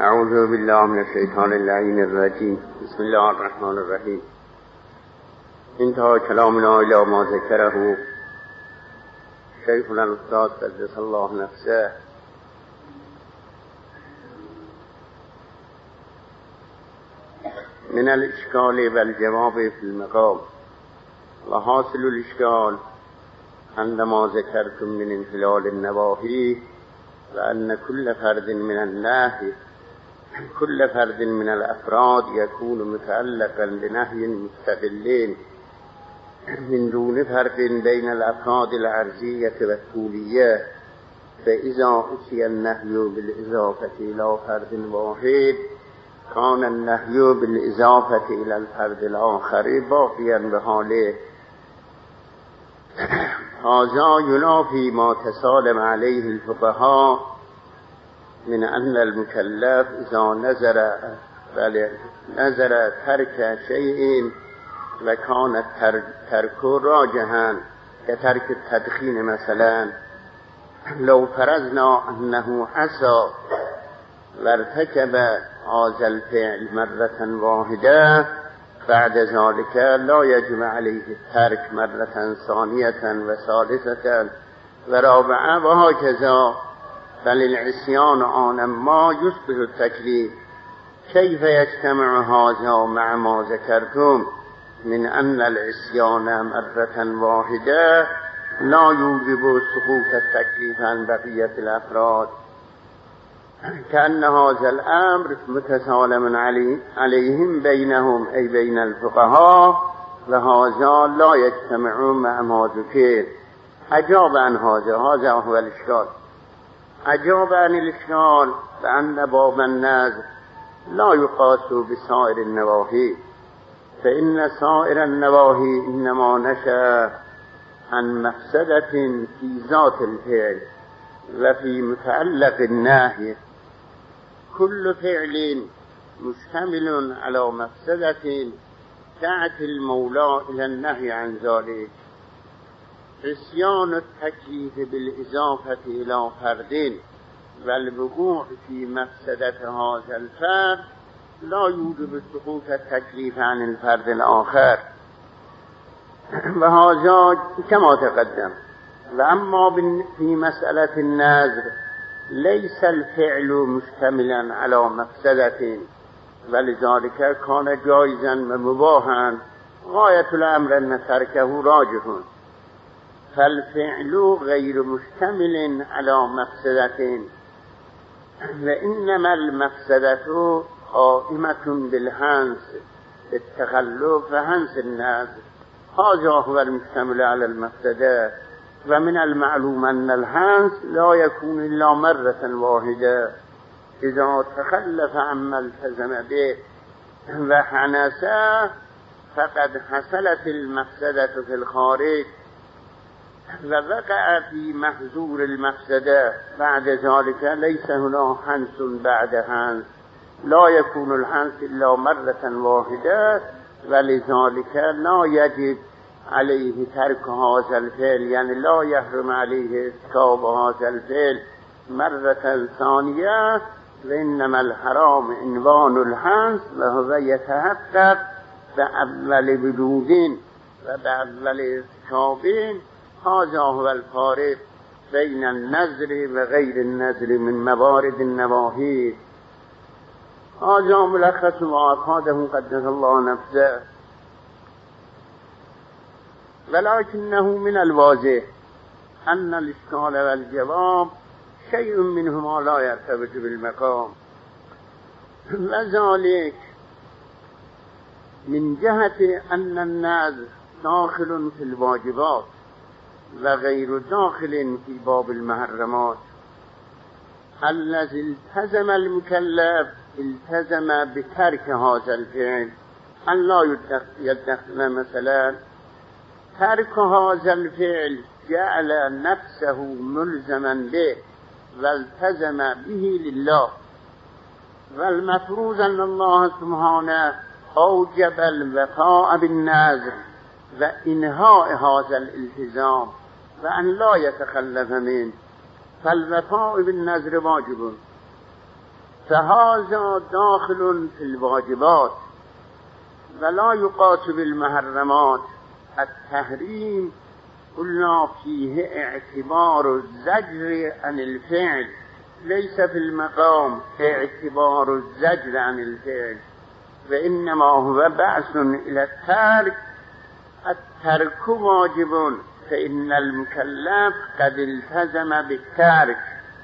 اعوذ بالله من الشیطان اللعین الرجیم. بسم الله الرحمن الرحیم. انتهى كلامنا الى ما ذكره شيخنا الاستاذ قدس الله نفسه من الاشكال والجواب في المقام. وحاصل الاشكال عندما ذكرتم من انحلال النواهي وأن كل فرد من النهي كل فرد من الأفراد يكون متعلقا بنهي مستقلين من دون فرق بين الأفراد العرضية والطولية، فإذا أتي النهي بالإضافة إلى فرد واحد كان النهي بالإضافة إلى الفرد الآخر باقيا بحاله. هذا ينافي ما تسالم عليه الفقهاء من أن المكلف إذا نظر ترك شيء وكان ترك راجحا كترك التدخين مثلا، لو فرضنا أنه عصى وارتكب هذا الفعل مرة واحدة بعد ذلك لا يجب عليه الترك مرة ثانية وثالثة ورابعة وهكذا، بل العصيان آن ما يشبه التكليف. كيف يجتمع هذا مع ما ذكرتم من أن العصيان مرة واحدة لا يوجب سقوط التكليف عن بقية الأفراد؟ كأن هذا الأمر متسالم عليهم بينهم أي بين الفقهاء، وهذا لا يجتمع مع ما ذكر. أجاب عن هذا هو الإشكال. أجاب عن الإشكال بأن باب النذر لا يقاس بسائر النواهي، فإن سائر النواهي إنما نشأ عن مفسدة في ذات الفعل وفي متعلق النهي. كل فعل مشتمل على مفسدة دعت المولى إلى النهي عن ذلك. عصيان التكليف بالإضافة إلى فرد والوقوع في مفسدة هذا الفرد لا يوجب سقوط التكليف عن الفرد الآخر، وهذا كما تقدم. وأما في مسألة النذر ليس الفعل مشتملا على مفسدة، ولذلك كان جائزا ومباحا غاية الأمر أن تركه راجح، فالفعل غير مشتمل على مفسدة، وإنما المفسدة قائمة بالحنس بالتخلف وحنس النذر. هذا هو المشتمل على المفسدة، ومن المعلوم أن الحنس لا يكون إلا مرة واحدة. إذا تخلف عما التزم به وحنس فقد حصلت المفسدة في الخارج ووقع في محظور المفسدة، بعد ذلك ليس هنا حنس بعد حنس، لا يكون الحنس إلا مرة واحدة، ولذلك لا يجب عليه ترك هذا الفعل، يعني لا يحرم عليه ارتكاب هذا الفعل مرة ثانية. وإنما الحرام عنوان الحنس وهو يتحقق بأول وجود وبأول ارتكاب. هذا هو الفارق بين النذر وغير النذر من موارد النواهي. هذا ملخص ما أفاده قدس الله نفسه. ولكنه من الواضح أن الإشكال والجواب شيء منهما لا يرتبط بالمقام، وذلك من جهة أن النذر داخل في الواجبات وغير داخل في باب المحرمات. الذي التزم المكلف التزم بترك هذا الفعل، أن لا يدخل مثلا ترك هذا الفعل جعل نفسه ملزما به والتزم به لله، والمفروض أن الله سبحانه أوجب الوفاء بالنذر وإنهاء هذا الالتزام وأن لا يتخلف منه، فالوفاء بالنذر واجب. فهذا داخل في الواجبات ولا يقاس بالمحرمات. التحريم قلنا فيه اعتبار الزجر عن الفعل، ليس في المقام اعتبار الزجر عن الفعل، وإنما هو بعث إلى الترك. الترك واجب، فإن المكلف قد التزم بالترك،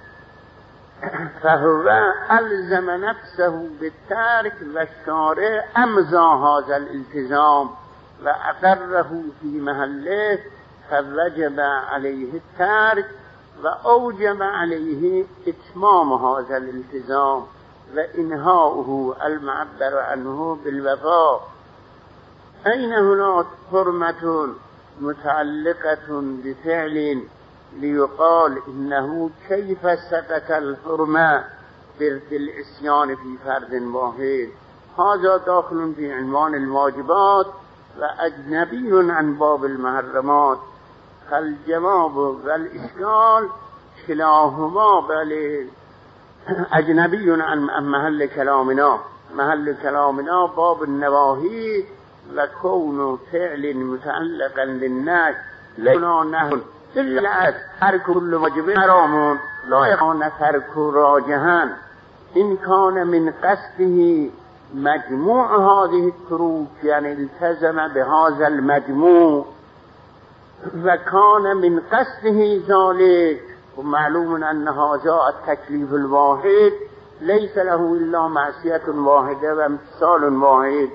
فهو ألزم نفسه بالترك والشارع أمضى هذا الالتزام وأقره في محله، فوجب عليه الترك وأوجب عليه إتمام هذا الالتزام وإنهاؤه المعبر عنه بالوفاء. أين هناك حرمة متعلقة بفعل ليقال إنه كيف سقط الحرمة بالعصيان في فرد واحد؟ هذا داخل في عنوان الواجبات وأجنبي عن باب المحرمات. فالجواب والإشكال كلاهما بل أجنبي عن محل كلامنا. محل كلامنا باب النواهي، وكون فعل متعلقا للناس لنا نهي إلا ترك كل واجب حرام لا يكون ترك راجحا إن كان من قصده مجموع هذه التروك، يعني التزم بهذا المجموع، وكان من قصده ذلك. ومعلوم أن هذا التكليف الواحد ليس له إلا معصية واحدة وامتثال واحد.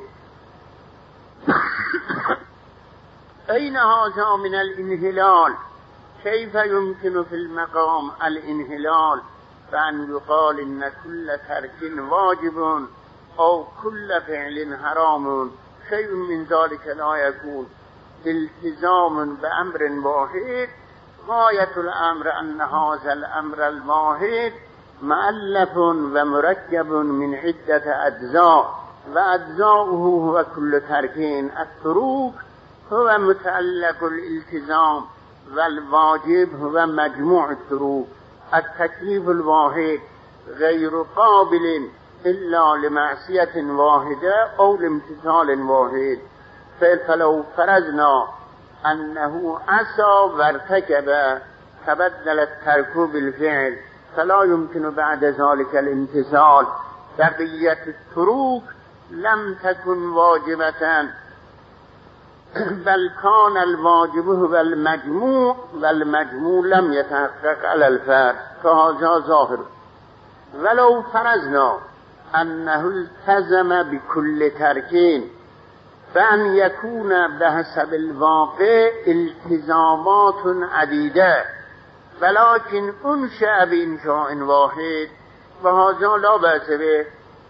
أين هذا من الانهلال؟ كيف يمكن في المقام الانهلال فأن يقال إن كل ترك واجب أو كل فعل حرام؟ شيء من ذلك لا يكون. التزام بأمر واحد، غاية الأمر أن هذا الأمر الواحد مؤلف ومركب من عدة أجزاء، وأجزاؤه هو كل تركين. التروك هو متعلق الالتزام، والواجب هو مجموع التروك. التكليف الواحد غير قابل إلا لمعصية واحدة أو لامتثال واحد. فلو فرضنا أنه عصى وارتكب تبدل الترك بالفعل، فلا يمكن بعد ذلك الامتثال. بقية التروك لم تكن واجبة، بل كان الواجب هو المجموع، والمجموع لم يتحقق على الفرد، فهذا ظاهر. ولو فرضنا أنه التزم بكل تركين، فأن يكون بحسب الواقع التزامات عديدة، ولكن أنشأ بإنشاء واحد، وهذا لا بأس به.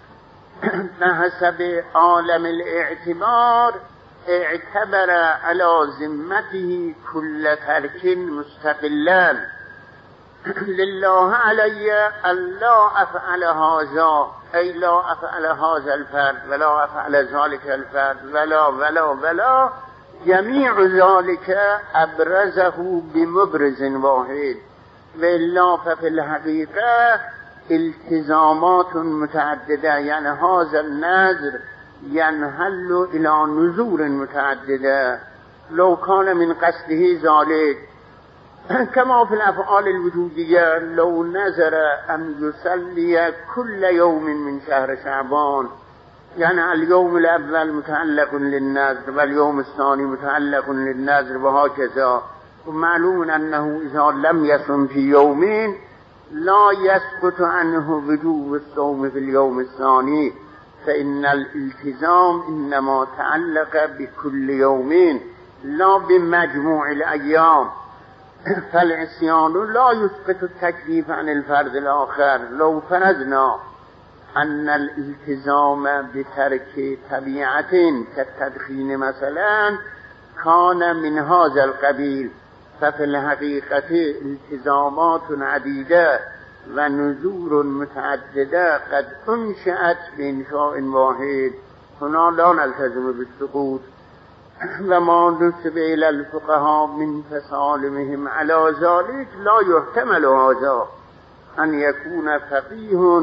بحسب عالم الاعتبار اعتبر على ذمته كل ترك مستقلا. لله علي ألا أفعل هذا، أي لا أفعل هذا الفرد ولا أفعل ذلك الفرد ولا جميع ذلك أبرزه بمبرز واحد. وإلا ففي الحقيقة التزامات متعددة، يعني هذا النذر ينحل إلى نذور متعددة لو كان من قصده ذلك، كما في الأفعال الوجودية. لو نذر أن يصلي كل يوم من شهر شعبان، يعني اليوم الأول متعلق للنذر واليوم الثاني متعلق للنذر وهكذا. ومعلوم أنه إذا لم يصم في يومين لا يسقط عنه وجوب الصوم في اليوم الثاني، فإن الالتزام إنما تعلق بكل يومين لا بمجموع الأيام. فالعصيان لا يسقط التكليف عن الفرد الآخر. لو فرضنا أن الالتزام بترك طبيعة كالتدخين مثلا كان من هذا القبيل، ففي الحقيقة التزامات عديدة ونذور متعددة قد انشأت بإنشاء واحد، هنا لا نلتزم بالسقوط. وما نسب إلى الفقهاء من تسالمهم على ذلك لا يحتمل هذا، أن يكون فقيه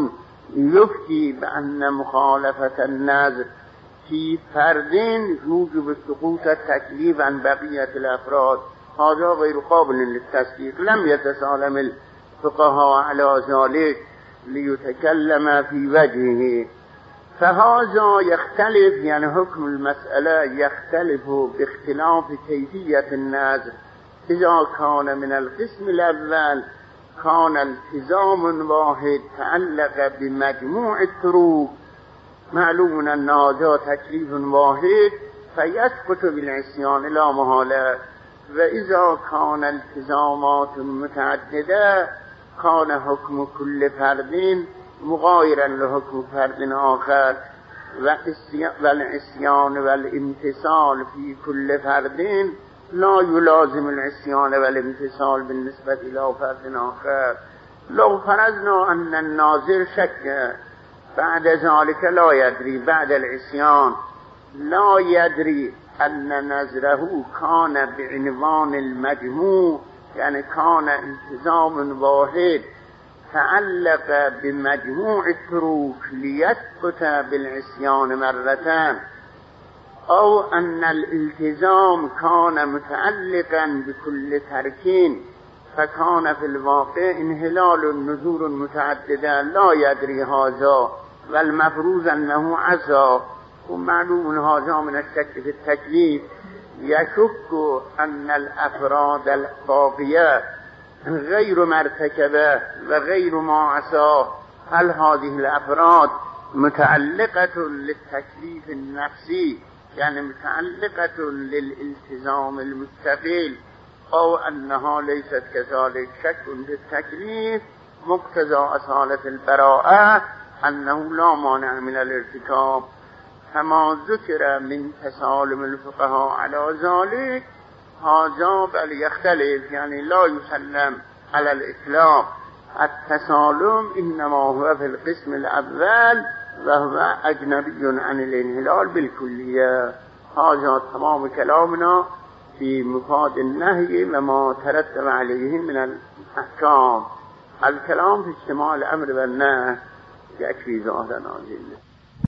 يفتي بأن مخالفة النذر في فرد يوجب سقوط التكليف عن بقية الأفراد، هذا غير قابل للتصديق. لم يتسالم الفقهاء على ذلك ليتكلم في وجهه، فهذا يختلف، يعني حكم المسألة يختلف باختلاف كيفية النذر. إذا كان من القسم الأول كان التزام واحد تعلق بمجموع الطرق، معلوم أن هذا تكليف واحد فيسقط بالعصيان لا محالة. وإذا كان التزامات متعددة كان حكم كل فرد مغايرا لحكم فرد آخر، والعصيان والامتثال في كل فرد لا يلازم العصيان والامتثال بالنسبة إلى فرد آخر. لو فرضنا أن الناظر شك بعد ذلك لا يدري، بعد العصيان لا يدري أن نذره كان بعنوان المجموع، يعني كان التزام واحد تعلق بمجموع الطرق ليسقط بالعصيان مرتين، أو أن الالتزام كان متعلقا بكل تركين فكان في الواقع انهلال النذور المتعددة لا يدري هذا، والمفروض أنه عزا. ومعلوم هذا من الشك في التكليف، يشك أن الأفراد الباقية غير مرتكبة وغير ما عصاه، هل هذه الأفراد متعلقة للتكليف النفسي، يعني متعلقة للالتزام المستقل، أو أنها ليست كذلك؟ شك في التكليف مقتضى أصالة البراءة أنه لا مانع من الارتكاب، كما ذكر من تسالم الفقهاء على ذلك. هذا بل يختلف، يعني لا يسلم على الإطلاق. التسالم إنما هو في القسم الأول وهو أجنبي عن الانهلال بالكلية. هذا تمام كلامنا في مفاد النهي وما ترتب عليه من الأحكام. الكلام في اجتماع الأمر والنهي يكفي ظاهرا.